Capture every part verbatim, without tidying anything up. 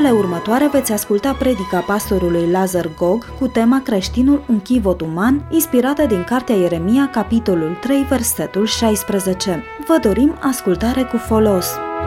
minutele următoare veți asculta predica pastorului Lazar Gog cu tema Creștinul, un chivot uman, inspirată din cartea Ieremia, capitolul trei, versetul șaisprezece. Vă dorim ascultare cu folos!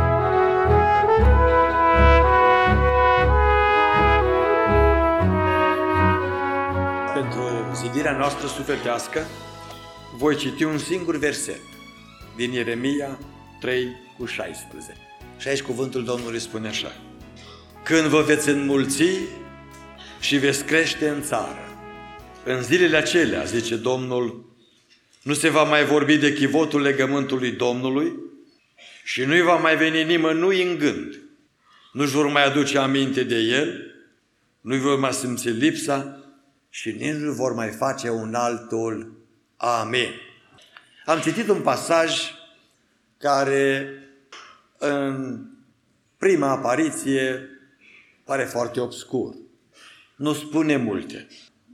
Pentru zidirea noastră sufletească voi citi un singur verset din Ieremia trei cu șaisprezece. Și aici cuvântul Domnului spune așa: când vă veți înmulți și veți crește în țară, în zilele acelea, zice Domnul, nu se va mai vorbi de chivotul legământului Domnului și nu-i va mai veni nimănui în gând. Nu-și vor mai aduce aminte de el, nu-i vor mai simți lipsa și nici nu vor mai face un altul. Amin. Am citit un pasaj care în prima apariție pare foarte obscur. Nu spune multe.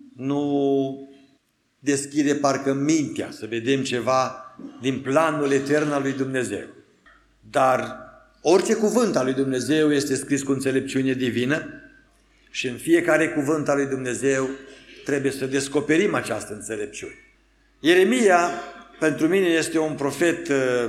Nu deschide parcă mintea să vedem ceva din planul etern al lui Dumnezeu. Dar orice cuvânt al lui Dumnezeu este scris cu înțelepciune divină și în fiecare cuvânt al lui Dumnezeu trebuie să descoperim această înțelepciune. Ieremia, pentru mine, este un profet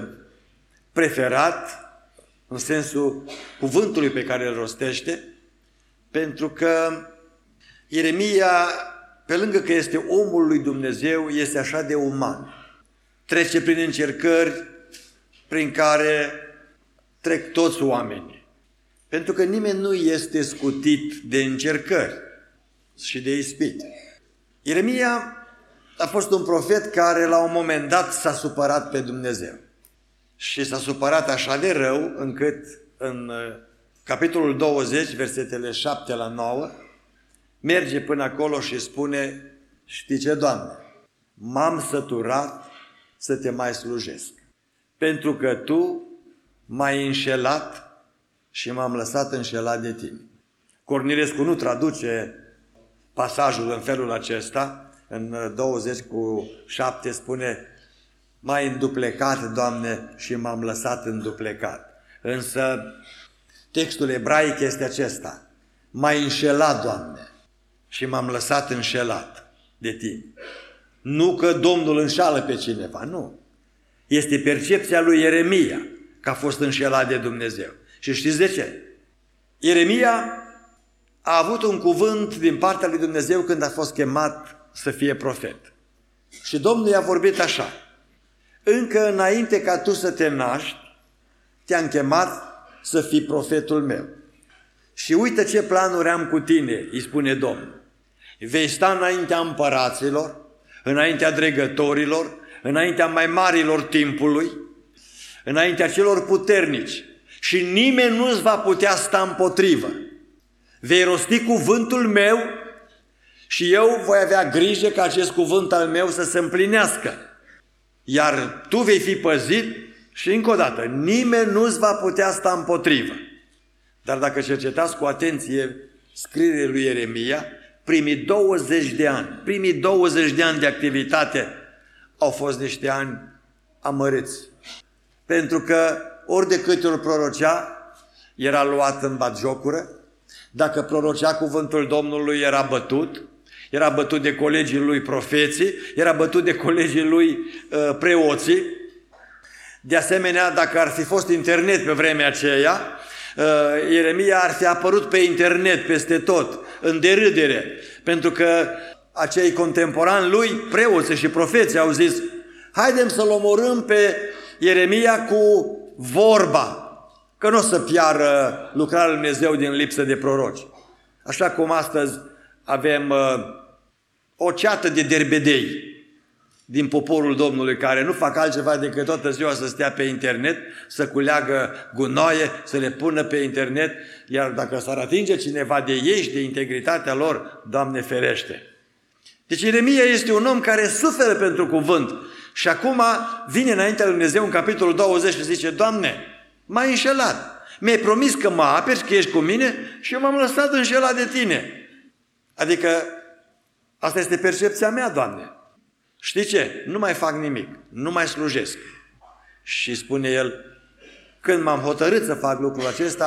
preferat în sensul cuvântului pe care îl rostește, pentru că Ieremia, pe lângă că este omul lui Dumnezeu, este așa de uman. Trece prin încercări prin care trec toți oamenii. Pentru că nimeni nu este scutit de încercări și de ispite. Ieremia a fost un profet care la un moment dat s-a supărat pe Dumnezeu. Și s-a supărat așa de rău încât în capitolul douăzeci, versetele șapte la nouă, merge până acolo și spune: știi ce, Doamne? M-am săturat să te mai slujesc, pentru că Tu m-ai înșelat și m-am lăsat înșelat de Tine. Cornilescu nu traduce pasajul în felul acesta. În douăzeci cu șapte spune: m-ai înduplecat, Doamne, și m-am lăsat înduplecat. Însă textul ebraic este acesta: m-ai înșelat, Doamne, și m-am lăsat înșelat de Tine. Nu că Domnul înșală pe cineva, nu. Este percepția lui Ieremia că a fost înșelat de Dumnezeu. Și știți de ce? Ieremia a avut un cuvânt din partea lui Dumnezeu când a fost chemat să fie profet. Și Domnul i-a vorbit așa: încă înainte ca tu să te naști, te-am chemat să fii profetul meu. Și uite ce planuri am cu tine, îi spune Domnul. Vei sta înaintea împăraților, înaintea dregătorilor, înaintea mai marilor timpului, înaintea celor puternici, și nimeni nu-ți va putea sta împotrivă. Vei rosti cuvântul meu și eu voi avea grijă ca acest cuvânt al meu să se împlinească. Iar tu vei fi păzit și, încă o dată, nimeni nu-ți va putea sta împotrivă. Dar dacă cercetați cu atenție scrierile lui Ieremia, primii douăzeci de ani, primii douăzeci de ani de activitate au fost niște ani amărâți. Pentru că ori de câte ori prorocea, era luat în batjocură. Dacă prorocea cuvântul Domnului, era bătut. Era bătut de colegii lui profeții, era bătut de colegii lui uh, preoții. De asemenea, dacă ar fi fost internet pe vremea aceea, uh, Ieremia ar fi apărut pe internet peste tot, în derâdere, pentru că acei contemporani lui, preoții și profeții, au zis: haidem să-l omorâm pe Ieremia cu vorba, că nu o să piară lucrarea lui Dumnezeu din lipsă de proroci. Așa cum astăzi avem uh, o ceată de derbedei din poporul Domnului care nu fac altceva decât toată ziua să stea pe internet, să culeagă gunoaie, să le pună pe internet, iar dacă s-ar atinge cineva de ei și de integritatea lor, Doamne ferește. Deci Ieremia este un om care suferă pentru cuvânt și acum vine înaintea lui Dumnezeu în capitolul douăzeci și zice: Doamne, m-ai înșelat, mi-ai promis că mă aperi, că ești cu mine și eu m-am lăsat înșelat de Tine. Adică asta este percepția mea, Doamne. Știi ce? Nu mai fac nimic, nu mai slujesc. Și spune el: când m-am hotărât să fac lucrul acesta,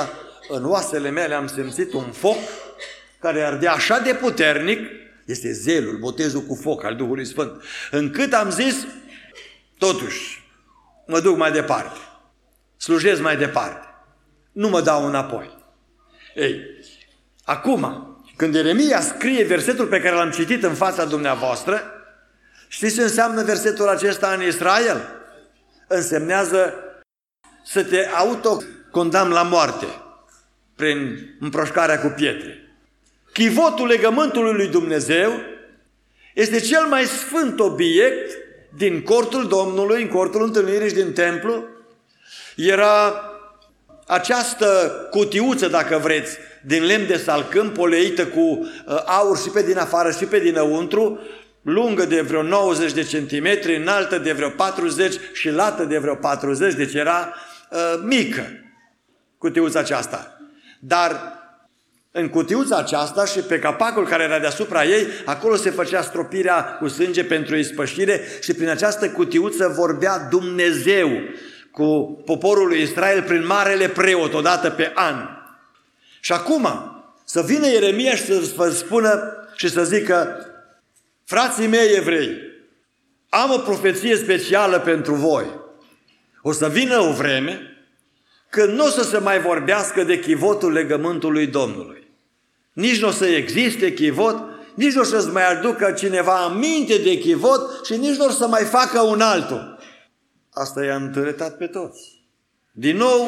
în oasele mele am simțit un foc care ardea așa de puternic, este zelul, botezul cu foc al Duhului Sfânt, încât am zis, totuși, mă duc mai departe, slujez mai departe, nu mă dau înapoi. Ei, acum, când Ieremia scrie versetul pe care l-am citit în fața dumneavoastră, știți ce înseamnă versetul acesta în Israel? Însemnează să te autocondamni la moarte prin împroșcarea cu pietre. Chivotul legământului lui Dumnezeu este cel mai sfânt obiect din cortul Domnului, în cortul întâlnirii și din templu. Era această cutiuță, dacă vreți, din lemn de salcâm, poleită cu aur și pe din afară și pe dinăuntru, lungă de vreo nouăzeci de centimetri, înaltă de vreo patruzeci și lată de vreo patruzeci, deci era uh, mică cutiuța aceasta. Dar în cutiuța aceasta și pe capacul care era deasupra ei, acolo se făcea stropirea cu sânge pentru ispășire și prin această cutiuță vorbea Dumnezeu cu poporul lui Israel prin marele preot odată pe an. Și acum să vină Ieremia și să vă spună și să zică: frații mei evrei, am o profeție specială pentru voi. O să vină o vreme când nu o să se mai vorbească de chivotul legământului Domnului. Nici nu o să existe chivot, nici nu o să-ți mai aducă cineva aminte de chivot și nici nu o să mai facă un altul. Asta i-a întârătat pe toți. Din nou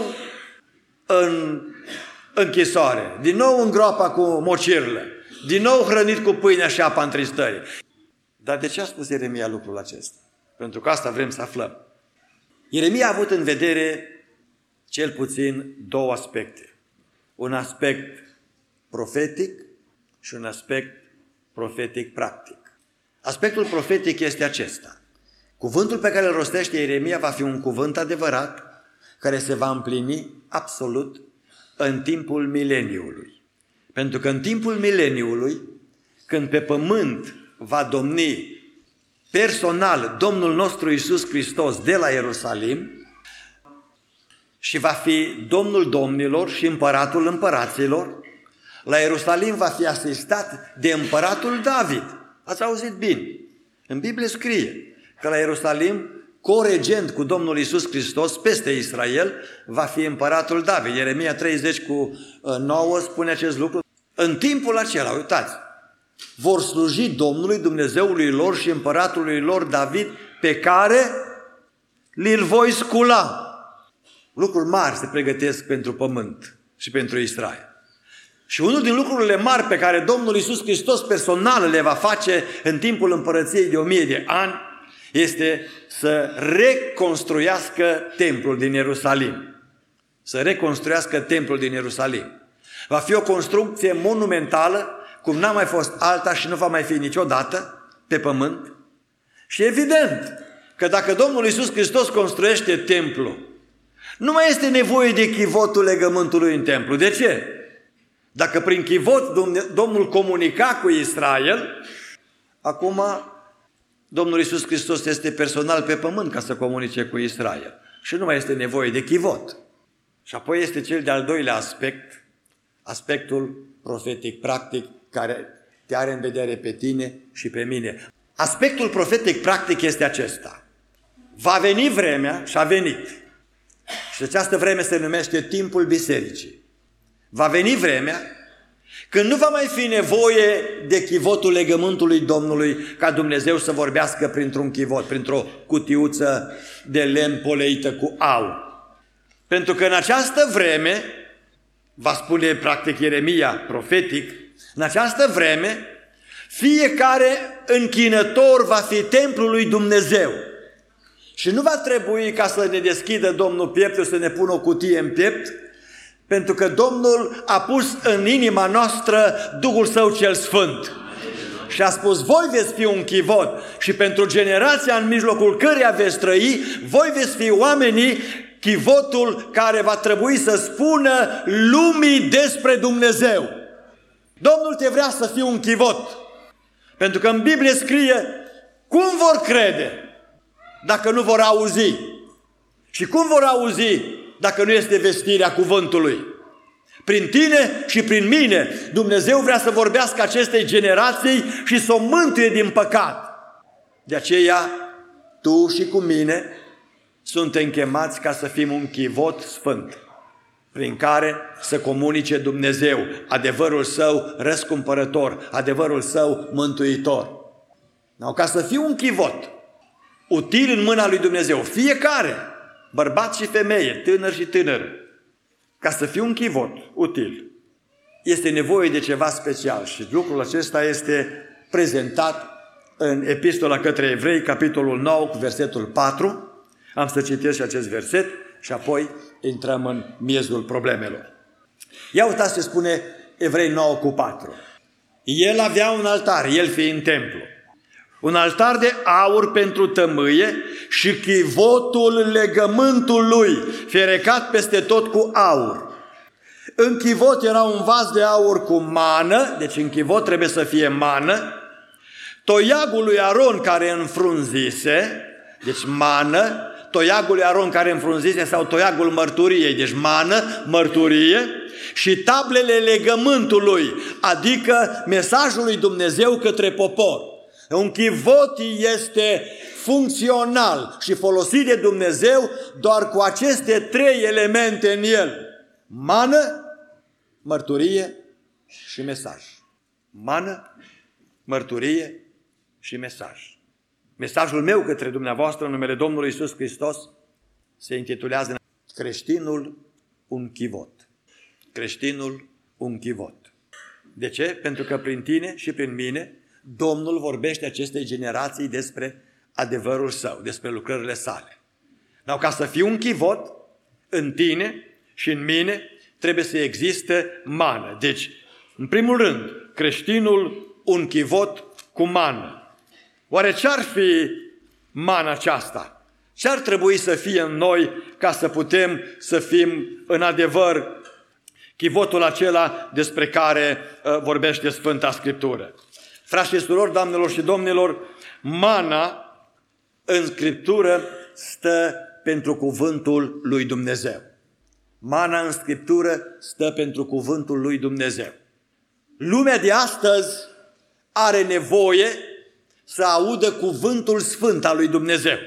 în închisoare, din nou în groapa cu mocirlă, din nou hrănit cu pâinea și apa întristării. Dar de ce a spus Ieremia lucrul acesta? Pentru că asta vrem să aflăm. Ieremia a avut în vedere cel puțin două aspecte. Un aspect profetic și un aspect profetic practic. Aspectul profetic este acesta. Cuvântul pe care îl rostește Ieremia va fi un cuvânt adevărat care se va împlini absolut în timpul mileniului. Pentru că în timpul mileniului, când pe pământ va domni personal Domnul nostru Iisus Hristos de la Ierusalim și va fi Domnul domnilor și Împăratul împăraților, la Ierusalim va fi asistat de Împăratul David. Ați auzit bine? În Biblie scrie că la Ierusalim, coregent cu Domnul Iisus Hristos peste Israel, va fi Împăratul David. Ieremia treizeci cu nouă spune acest lucru. În timpul acela, uitați, vor sluji Domnului Dumnezeului lor și Împăratului lor David, pe care li-l voi scula. Lucruri mari se pregătesc pentru pământ și pentru Israel. Și unul din lucrurile mari pe care Domnul Iisus Hristos personal le va face în timpul împărăției de o mie de ani este să reconstruiască templul din Ierusalim. Să reconstruiască templul din Ierusalim. Va fi o construcție monumentală, cum n-a mai fost alta și nu va mai fi niciodată pe pământ. Și evident că dacă Domnul Iisus Hristos construiește templul, nu mai este nevoie de chivotul legământului în templu. De ce? Dacă prin chivot Domnul comunica cu Israel, acum Domnul Iisus Hristos este personal pe pământ ca să comunice cu Israel. Și nu mai este nevoie de chivot. Și apoi este cel de-al doilea aspect, aspectul profetic practic, care te are în vedere pe tine și pe mine. Aspectul profetic practic este acesta. Va veni vremea, și a venit, și această vreme se numește timpul bisericii. Va veni vremea când nu va mai fi nevoie de chivotul legământului Domnului ca Dumnezeu să vorbească printr-un chivot, printr-o cutiuță de lemn poleită cu aur. Pentru că în această vreme, va spune practic Ieremia profetic, în această vreme fiecare închinător va fi templul lui Dumnezeu. Și nu va trebui ca să ne deschidă Domnul pieptul, să ne pună o cutie în piept, pentru că Domnul a pus în inima noastră Duhul Său cel Sfânt. Și a spus, voi veți fi un chivot și pentru generația în mijlocul căreia veți trăi, voi veți fi oamenii, chivotul care va trebui să spună lumii despre Dumnezeu. Domnul te vrea să fii un chivot. Pentru că în Biblie scrie, cum vor crede dacă nu vor auzi? Și cum vor auzi dacă nu este vestirea cuvântului? Prin tine și prin mine Dumnezeu vrea să vorbească acestei generații și să o mântuie din păcat. De aceea, tu și cu mine suntem chemați ca să fim un chivot sfânt, prin care să comunice Dumnezeu adevărul Său răscumpărător, adevărul Său mântuitor. Sau ca să fii un chivot util în mâna lui Dumnezeu, fiecare, bărbat și femeie, tânăr și tânără, ca să fii un chivot util, este nevoie de ceva special și lucrul acesta este prezentat în Epistola către Evrei, capitolul nouă, cu versetul patru. Am să citesc și acest verset și apoi intrăm în miezul problemelor. Ia uitați ce spune Evrei nouă cu patru. El avea un altar, el fiind templu, un altar de aur pentru tămâie și chivotul legământului, ferecat peste tot cu aur. În chivot era un vas de aur cu mană, deci în chivot trebuie să fie mană, toiagul lui Aron care înfrunzise, deci mană, toiagul lui Aron care înfrunzise sau toiagul mărturiei, deci mană, mărturie, și tablele legământului, adică mesajul lui Dumnezeu către popor. Un chivot este funcțional și folosit de Dumnezeu doar cu aceste trei elemente în el. Mană, mărturie și mesaj. Mană, mărturie și mesaj. Mesajul meu către dumneavoastră în numele Domnului Iisus Hristos se intitulează Creștinul un chivot. Creștinul un chivot. De ce? Pentru că prin tine și prin mine Domnul vorbește acestei generații despre adevărul Său, despre lucrările Sale. Dar ca să fii un chivot, în tine și în mine trebuie să existe mană. Deci, în primul rând, creștinul un chivot cu mană. Oare ce-ar fi mana aceasta? Ce-ar trebui să fie în noi ca să putem să fim în adevăr chivotul acela despre care uh, vorbește Sfânta Scriptură? Frați și surori, doamnelor și domnilor, mana în Scriptură stă pentru cuvântul lui Dumnezeu. Mana în Scriptură stă pentru cuvântul lui Dumnezeu. Lumea de astăzi are nevoie să audă cuvântul sfânt al lui Dumnezeu.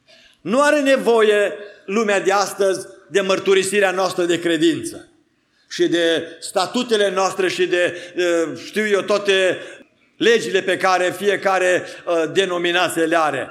Nu are nevoie lumea de astăzi de mărturisirea noastră de credință și de statutele noastre și de, știu eu, toate legile pe care fiecare denominație le are.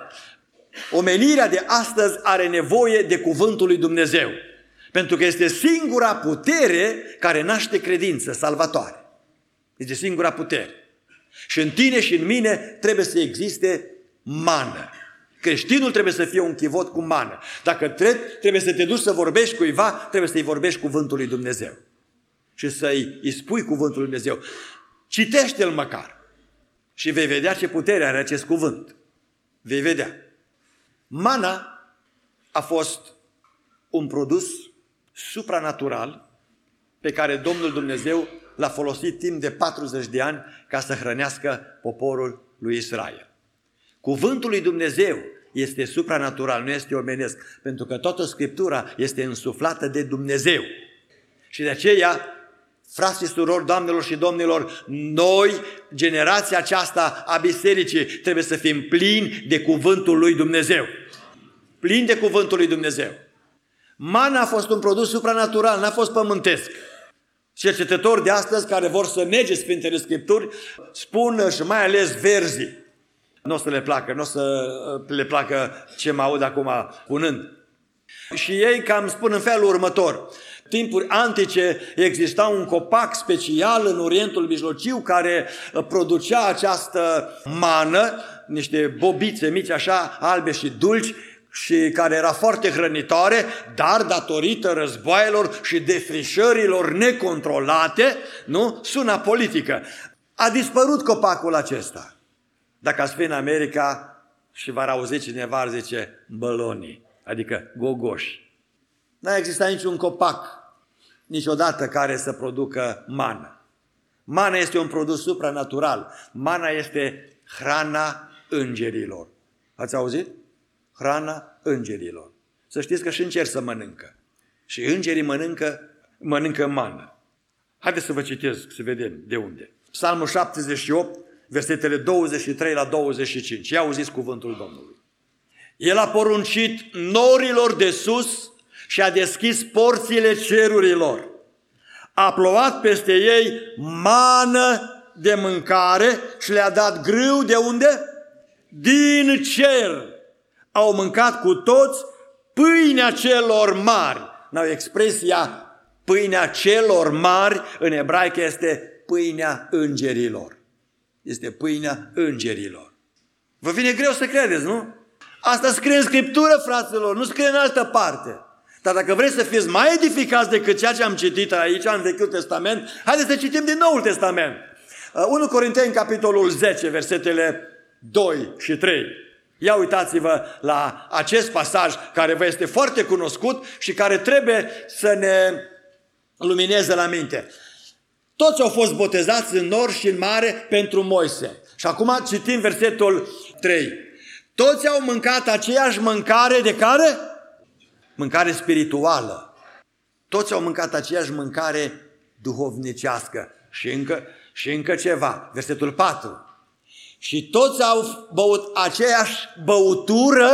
Omenirea de astăzi are nevoie de cuvântul lui Dumnezeu, pentru că este singura putere care naște credință salvatoare. Este singura putere. Și în tine și în mine trebuie să existe mană. Creștinul trebuie să fie un chivot cu mană. Dacă trebuie să te duci să vorbești cuiva, trebuie să-i vorbești cuvântul lui Dumnezeu. Și să-i îi spui cuvântul lui Dumnezeu. Citește-l măcar. Și vei vedea ce putere are acest cuvânt. Vei vedea. Mana a fost un produs supranatural pe care Domnul Dumnezeu l-a folosit timp de patruzeci de ani ca să hrănească poporul lui Israel. Cuvântul lui Dumnezeu este supranatural, nu este omenesc, pentru că toată Scriptura este însuflată de Dumnezeu. Și de aceea, frați și surori, doamnelor și domnilor, noi, generația aceasta a bisericii, trebuie să fim plini de cuvântul lui Dumnezeu. Plini de cuvântul lui Dumnezeu. Mana a fost un produs supranatural, n-a fost pământesc. Cercetători de astăzi care vor să nege Sfintele Scripturi spun, și mai ales verzii, nu o să le placă, nu o să le placă ce mă aud acum spunând. Și ei cam spun în felul următor. Timpuri antice exista un copac special în Orientul Mijlociu care producea această mană, niște bobițe mici așa, albe și dulci, și care era foarte hrănitoare, dar datorită războaielor și defrișărilor necontrolate, nu? Suna politică. A dispărut copacul acesta. Dacă ați fi în America și v-ar auzi cineva, ar zice bălonii, adică gogoși. N-a existat niciun copac niciodată care să producă mană. Mana este un produs supranatural. Mana este hrana îngerilor. Ați auzit? Hrana îngerilor. Să știți că și îngeri să mănâncă. Și îngerii mănâncă, mănâncă mană. Haideți să vă citesc, să vedem de unde. Psalmul șaptezeci și opt, versetele douăzeci și trei la douăzeci și cinci. Ia auziți cuvântul Domnului. El a poruncit norilor de sus și a deschis porțile cerurilor. A plouat peste ei mană de mâncare și le-a dat grâu de unde? Din cer. Au mâncat cu toți pâinea celor mari. N-au expresia pâinea celor mari, în ebraică este pâinea îngerilor. Este pâinea îngerilor. Vă vine greu să credeți, nu? Asta scrie în Scriptură, fraților, nu scrie în altă parte. Dar dacă vreți să fiți mai edificați decât ceea ce am citit aici, în Vechiul Testament, haideți să citim din Noul Testament. unu Corinteni, capitolul zece, versetele doi și trei. Ia uitați-vă la acest pasaj care vă este foarte cunoscut și care trebuie să ne lumineze la minte. Toți au fost botezați în nor și în mare pentru Moise. Și acum citim versetul trei. Toți au mâncat aceeași mâncare de care? Mâncare spirituală. Toți au mâncat aceeași mâncare duhovnicească. Și încă, și încă ceva. Versetul patru. Și toți au băut aceeași băutură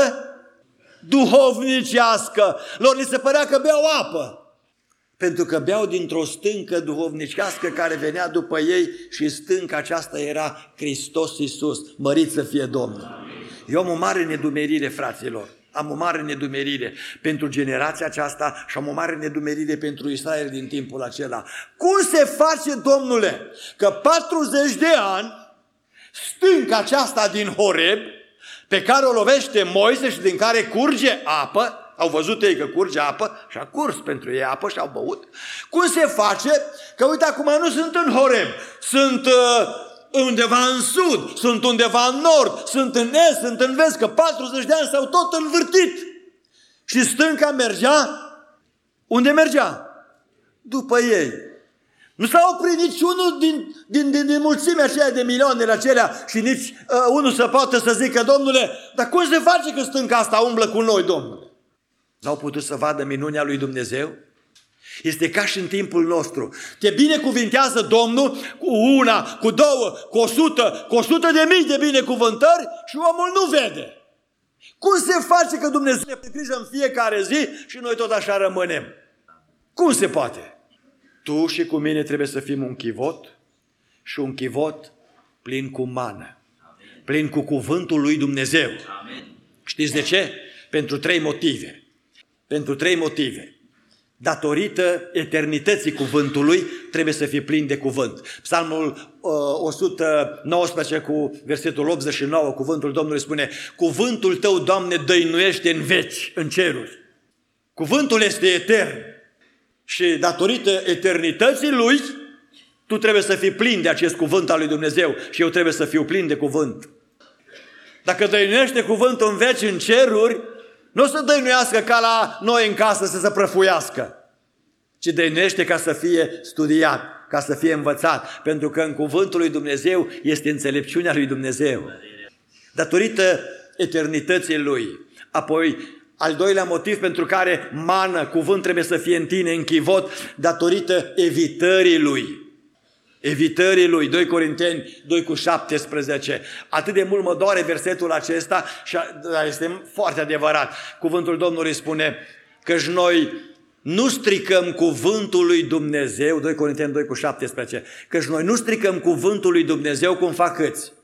duhovnicească. Lor li se părea că beau apă. Pentru că beau dintr-o stâncă duhovnicească care venea după ei și stânca aceasta era Hristos Iisus. Mărit să fie Domnul. Eu am o mare nedumerire, fraților. Am o mare nedumerire pentru generația aceasta și am o mare nedumerire pentru Israel din timpul acela. Cum se face, Domnule, că patruzeci de ani stânca aceasta din Horeb, pe care o lovește Moise și din care curge apă, au văzut ei că curge apă și a curs pentru ei apă și au băut. Cum se face că, uite, acum nu sunt în Horeb, sunt uh, undeva în sud, sunt undeva în nord, sunt în est, sunt în vest, că patruzeci de ani s-au tot învârtit. Și stânca mergea, unde mergea? După ei. Nu s-a oprit niciunul din, din, din, din mulțimea aceea de milioanele acelea și nici uh, unul să poată să zică, Domnule, dar cum se face că stânca asta umblă cu noi, Domnule? N-au putut să vadă minunea lui Dumnezeu? Este ca și în timpul nostru. Te binecuvintează Domnul cu una, cu două, cu o sută, cu o sută de mii de binecuvântări și omul nu vede. Cum se face că Dumnezeu ne grijă în fiecare zi și noi tot așa rămânem? Cum se poate? Tu și cu mine trebuie să fim un chivot și un chivot plin cu mană, plin cu cuvântul lui Dumnezeu. Știți de ce? Pentru trei motive. Pentru trei motive. Datorită eternității cuvântului, trebuie să fii plin de cuvânt. Psalmul uh, o sută nouăsprezece cu versetul optzeci și nouă, cuvântul Domnului spune: cuvântul tău, Doamne, dăinuiește în veci, în ceruri. Cuvântul este etern. Și datorită eternității lui, tu trebuie să fii plin de acest cuvânt al lui Dumnezeu și eu trebuie să fiu plin de cuvânt. Dacă dăinuiește cuvântul în veci, în ceruri, nu o să dăinuiască ca la noi în casă să se prăfuiască, ci dăinuiește ca să fie studiat, ca să fie învățat, pentru că în cuvântul lui Dumnezeu este înțelepciunea lui Dumnezeu. Datorită eternității lui. Apoi, al doilea motiv pentru care mană, cuvânt trebuie să fie în tine, în chivot, datorită evitării lui. Evitării lui, doi Corinteni doi cu șaptesprezece. Atât de mult mă doare versetul acesta și este foarte adevărat. Cuvântul Domnului spune că noi nu stricăm cuvântul lui Dumnezeu, doi Corinteni doi cu șaptesprezece, că noi nu stricăm cuvântul lui Dumnezeu cum fac câți?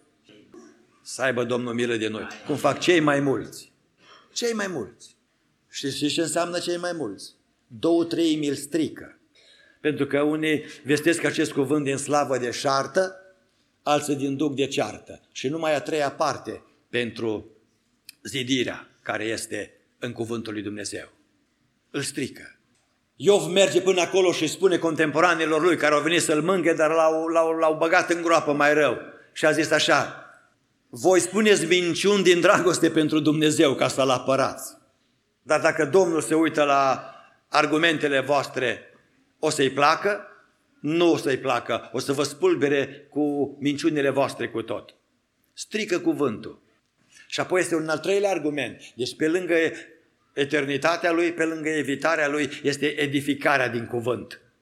Să aibă Domnul milă de noi. Cum fac cei mai mulți. Cei mai mulți. Știți ce înseamnă cei mai mulți? Două treimi îl strică. Pentru că unii vestesc acest cuvânt din slavă de șartă, alții din duc de ceartă. Și numai a treia parte pentru zidirea care este în cuvântul lui Dumnezeu. Îl strică. Iov merge până acolo și spune contemporanilor lui care au venit să-l mânghe, dar l-au, l-au, l-au băgat în groapă mai rău. Și a zis așa: voi spuneți minciuni din dragoste pentru Dumnezeu ca să-l apărați. Dar dacă Domnul se uită la argumentele voastre, o să-i placă? Nu o să-i placă. O să vă spulbere cu minciunile voastre cu tot. Strică cuvântul. Și apoi este un al treilea argument. Deci pe lângă eternitatea lui, pe lângă evitarea lui, este edificarea din cuvânt.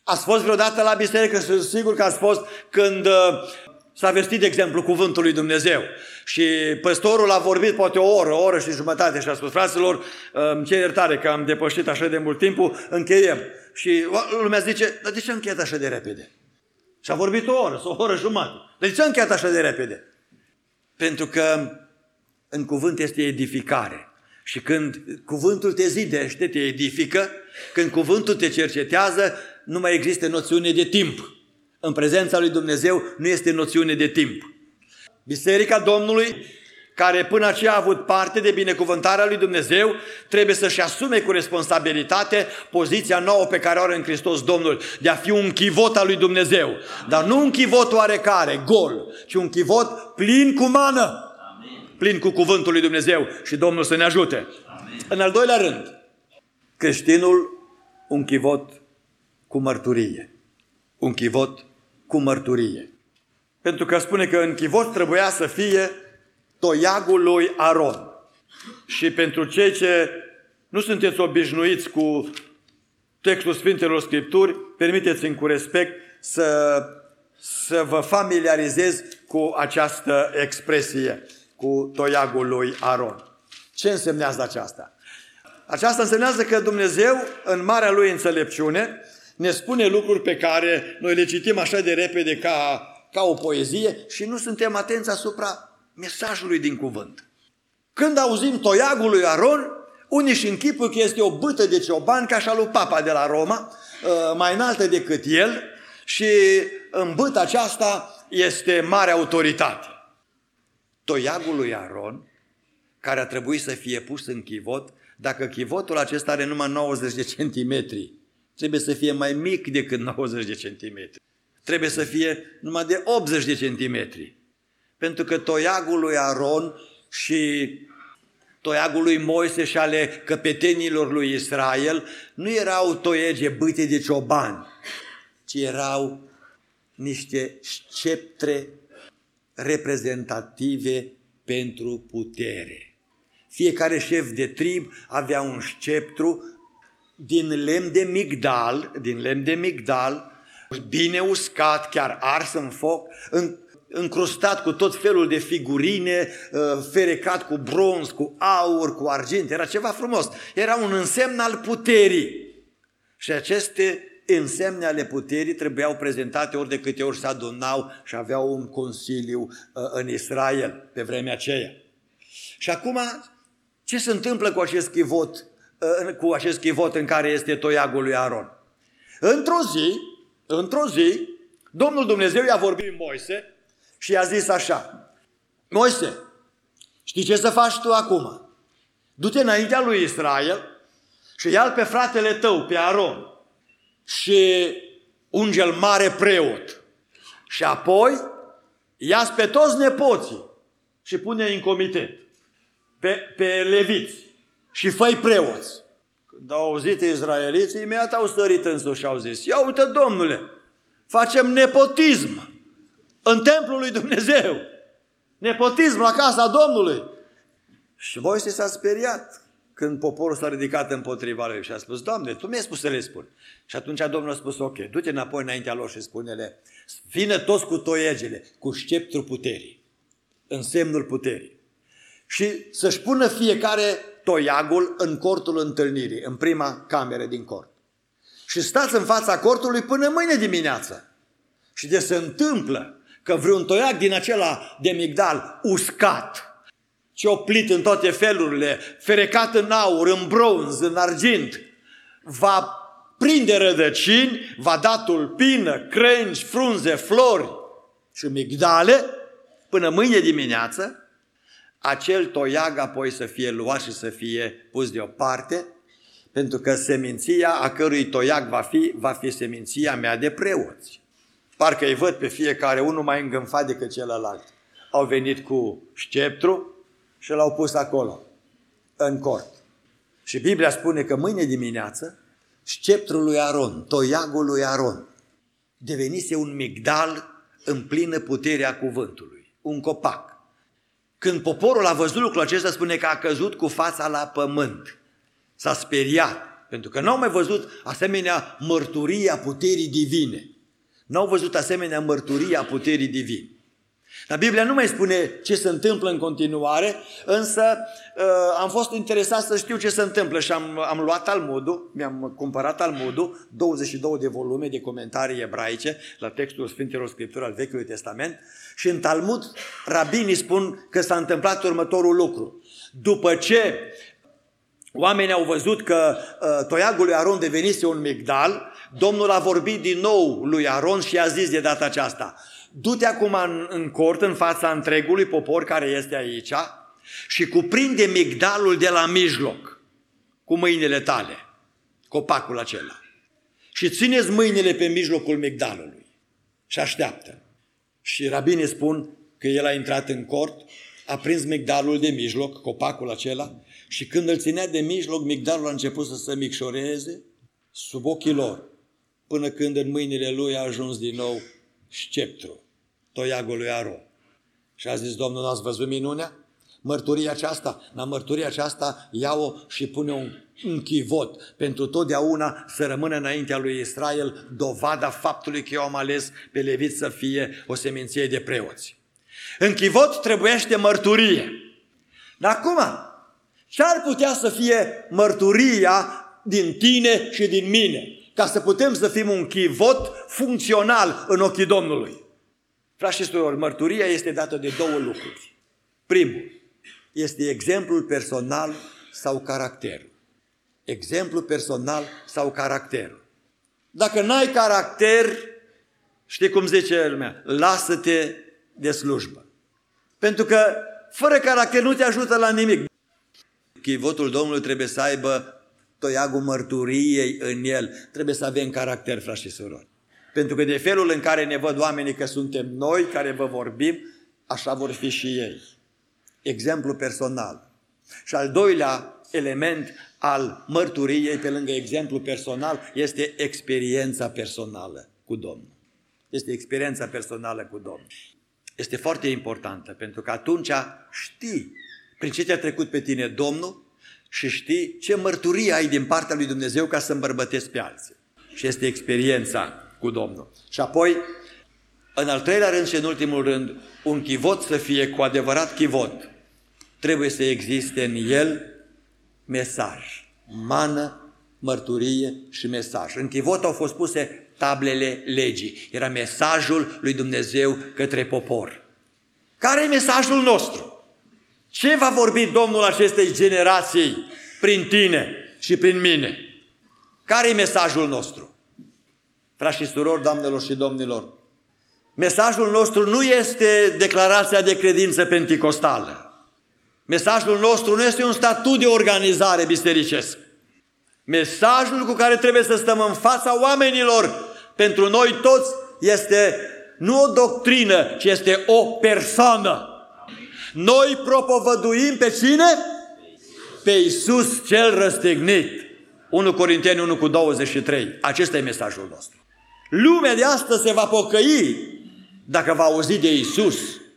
Ați fost vreodată la biserică? Sunt sigur că ați fost când s-a vestit, de exemplu, cuvântul lui Dumnezeu și păstorul a vorbit poate o oră, o oră și jumătate și a spus: fraților, îmi cer iertare că am depășit așa de mult timpul, încheiem. Și lumea zice: dar de ce încheiat așa de repede? Și a vorbit o oră sau o oră jumătate. De ce încheiat așa de repede? Pentru că în cuvânt este edificare. Și când cuvântul te zidește, te edifică, când cuvântul te cercetează, nu mai există noțiune de timp. În prezența lui Dumnezeu nu este noțiune de timp. Biserica Domnului, care până aceea a avut parte de binecuvântarea lui Dumnezeu, trebuie să-și asume cu responsabilitate poziția nouă pe care o are în Hristos Domnul, de a fi un chivot al lui Dumnezeu. Dar nu un chivot oarecare, gol, ci un chivot plin cu mană. Plin cu cuvântul lui Dumnezeu, și Domnul să ne ajute. Amin. În al doilea rând, creștinul, un chivot cu mărturie. Un chivot cu mărturie. Pentru că spune că în chivot trebuia să fie toiagul lui Aron. Și pentru cei ce nu sunteți obișnuiți cu textul Sfintelor Scripturi, permiteți-mi cu respect să, să vă familiarizez cu această expresie, cu toiagul lui Aron. Ce însemnează aceasta? Aceasta însemnează că Dumnezeu, în marea lui înțelepciune, ne spune lucruri pe care noi le citim așa de repede ca, ca o poezie și nu suntem atenți asupra mesajului din cuvânt. Când auzim toiagul lui Aron, unii și închipă că este o bâtă de cioban ca așa lui Papa de la Roma, mai înaltă decât el, și în bâta aceasta este mare autoritate. Toiagul lui Aron, care a trebuit să fie pus în chivot, dacă chivotul acesta are numai nouăzeci de centimetri, trebuie să fie mai mic decât nouăzeci de centimetri. Trebuie să fie numai de optzeci de centimetri. Pentru că toiagul lui Aron și toiagul lui Moise și ale căpetenilor lui Israel nu erau toiege bâte de ciobani, ci erau niște sceptre reprezentative pentru putere. Fiecare șef de trib avea un sceptru din lemn de migdal, din lemn de migdal, bine uscat, chiar ars în foc, încrustat cu tot felul de figurine, ferecat cu bronz, cu aur, cu argint. Era ceva frumos. Era un însemn al puterii. Și aceste însemne ale puterii trebuiau prezentate ori de câte ori se adunau și aveau un consiliu în Israel pe vremea aceea. Și acum, ce se întâmplă cu acest chivot, cu acest chivot în care este toiagul lui Aron? Într-o zi, într-o zi, Domnul Dumnezeu i-a vorbit lui Moise și i-a zis așa: Moise, știi ce să faci tu acum? Du-te înaintea lui Israel și ia-l pe fratele tău, pe Aron, și unge-l mare preot. Și apoi ia-ți pe toți nepoții și pune-i în comitet, pe, pe leviți, și fă-i preoți. Când au auzit izraeliții, imediat au sărit în sus și au zis: ia uite, Domnule, facem nepotism în templul lui Dumnezeu. Nepotism la casa Domnului. Și Moise s-a speriat când poporul s-a ridicat împotriva lui și a spus: Doamne, Tu mi-ai spus să le spun. Și atunci Domnul a spus: ok, du-te înapoi înaintea lor și spune-le: vină toți cu toiegele, cu sceptrul puterii, în semnul puterii. Și să-și pună fiecare toiagul în cortul întâlnirii, în prima cameră din cort. Și stați în fața cortului până mâine dimineață. Și de se întâmplă că vreun toiag din acela de migdal uscat, cioplit în toate felurile, ferecat în aur, în bronz, în argint, va prinde rădăcini, va da tulpină, crengi, frunze, flori și migdale până mâine dimineață, acel toiag apoi să fie luat și să fie pus deoparte, pentru că seminția a cărui toiag va fi, va fi seminția mea de preoți. Parcă îi văd pe fiecare, unul mai îngânfat decât celălalt. Au venit cu sceptru și l-au pus acolo, în cort. Și Biblia spune că mâine dimineață, sceptrul lui Aron, toiagul lui Aron, devenise un migdal în plină puterea cuvântului, un copac. Când poporul a văzut lucrul acesta, spune că a căzut cu fața la pământ. S-a speriat, Pentru că n-au mai văzut asemenea mărturie a puterii divine. N-au văzut asemenea mărturie a puterii divine. Dar Biblia nu mai spune ce se întâmplă în continuare, însă am fost interesat să știu ce se întâmplă și am, am luat Talmudul, mi-am cumpărat Talmudul, douăzeci și două de volume de comentarii ebraice la textul Sfintelor Scripturi al Vechiului Testament, și în Talmud rabinii spun că s-a întâmplat următorul lucru. După ce oamenii au văzut că uh, toiagul lui Aron devenise un migdal, Domnul a vorbit din nou lui Aron și a zis de data aceasta: du-te acum în, în cort, în fața întregului popor care este aici și cuprinde migdalul de la mijloc cu mâinile tale, copacul acela. Și țineți mâinile pe mijlocul migdalului și așteaptă. Și rabinii spun că el a intrat în cort, a prins migdalul de mijloc, copacul acela, și când îl ținea de mijloc, migdalul a început să se micșoreze sub ochii lor, până când în mâinile lui a ajuns din nou sceptru, toiagul lui Aron. Și a zis Domnul: n-ați văzut minunea? Mărturia aceasta, la mărturia aceasta ia-o și pune un, un chivot pentru totdeauna să rămână înaintea lui Israel dovada faptului că eu am ales pe leviți să fie o seminție de preoți. În chivot trebuiește mărturie. Dar acum, ce ar putea să fie mărturia din tine și din mine, ca să putem să fim un chivot funcțional în ochii Domnului? Frați și surori, mărturia este dată de două lucruri. Primul este exemplul personal sau caracterul. Exemplul personal sau caracterul. Dacă n-ai caracter, știi cum zice lumea, lasă-te de slujbă. Pentru că fără caracter nu te ajută la nimic. Chivotul Domnului trebuie să aibă toiagul mărturiei în el. Trebuie să avem caracter, frați și surori. Pentru că de felul în care ne văd oamenii că suntem noi care vă vorbim, așa vor fi și ei. Exemplu personal. Și al doilea element al mărturiei, pe lângă exemplu personal, este experiența personală cu Domnul. Este experiența personală cu Domnul. Este foarte importantă, pentru că atunci știi prin ce te-a trecut pe tine Domnul și știi ce mărturie ai din partea lui Dumnezeu ca să îmbărbătezi pe alții. Și este experiența cu Domnul. Și apoi, în al treilea rând și în ultimul rând, un chivot să fie cu adevărat chivot. Trebuie să existe în el mesaj. Mană, mărturie și mesaj. În chivot au fost puse tablele legii. Era mesajul lui Dumnezeu către popor. Care e mesajul nostru? Ce va vorbi Domnul acestei generații prin tine și prin mine? Care e mesajul nostru? Frați și surori, doamnelor și domnilor, mesajul nostru nu este declarația de credință penticostală. Mesajul nostru nu este un statut de organizare bisericesc. Mesajul cu care trebuie să stăm în fața oamenilor pentru noi toți este nu o doctrină, ci este o persoană. Noi propovăduim pe cine? Pe Iisus cel răstignit. unu Corinteni unu cu douăzeci și trei. Acesta e mesajul nostru. Lumea de astăzi se va pocăi dacă va auzi de Iisus.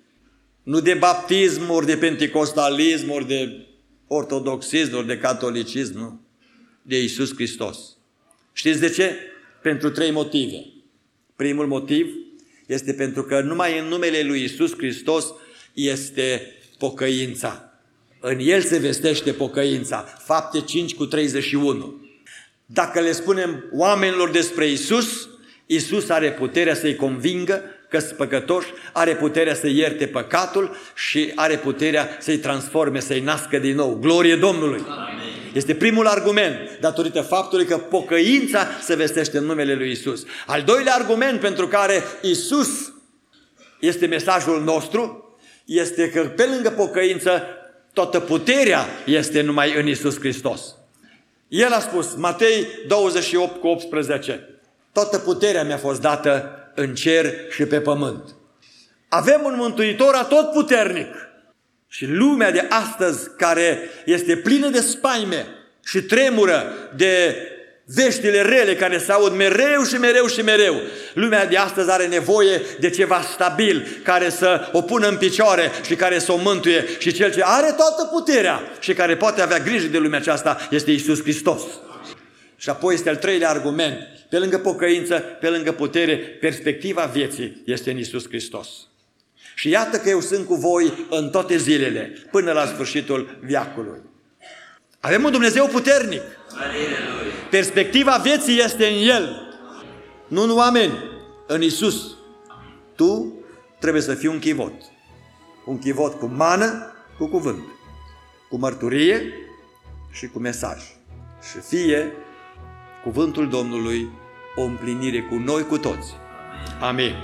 Nu de baptism, ori de penticostalism, ori de ortodoxism, ori de catolicism, nu. De Iisus Hristos. Știți de ce? Pentru trei motive. Primul motiv este pentru că numai în numele lui Iisus Hristos este pocăința. În El se vestește pocăința. Fapte cinci cu treizeci și unu. Dacă le spunem oamenilor despre Iisus, Iisus are puterea să-i convingă că sunt păcătoși, are puterea să ierte păcatul și are puterea să-i transforme, să-i nască din nou. Glorie Domnului! Amin. Este primul argument, datorită faptului că pocăința se vestește în numele lui Iisus. Al doilea argument pentru care Iisus este mesajul nostru, este că pe lângă pocăință, toată puterea este numai în Iisus Hristos. El a spus, Matei douăzeci și opt cu optsprezece, toată puterea mi-a fost dată în cer și pe pământ. Avem un Mântuitor atotputernic. Și lumea de astăzi, care este plină de spaime și tremură de veștile rele care se aud mereu și mereu și mereu, lumea de astăzi are nevoie de ceva stabil care să o pună în picioare și care să o mântuie. Și cel ce are toată puterea și care poate avea grijă de lumea aceasta este Iisus Hristos. Și apoi este al treilea argument. Pe lângă pocăință, pe lângă putere, perspectiva vieții este în Iisus Hristos. Și iată că eu sunt cu voi în toate zilele, până la sfârșitul veacului. Avem un Dumnezeu puternic. Aleluia. Perspectiva vieții este în El. Nu în oameni, în Iisus. Tu trebuie să fii un chivot. Un chivot cu mană, cu cuvânt, cu mărturie și cu mesaj. Și fie cuvântul Domnului o împlinire cu noi cu toți. Amin.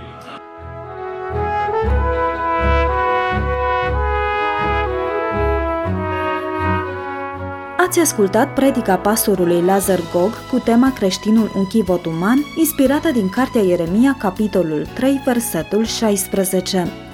Ați ascultat predica pastorului Lazar Gog cu tema Creștinul un chivot uman, inspirată din cartea Ieremia, capitolul trei, versetul șaisprezece.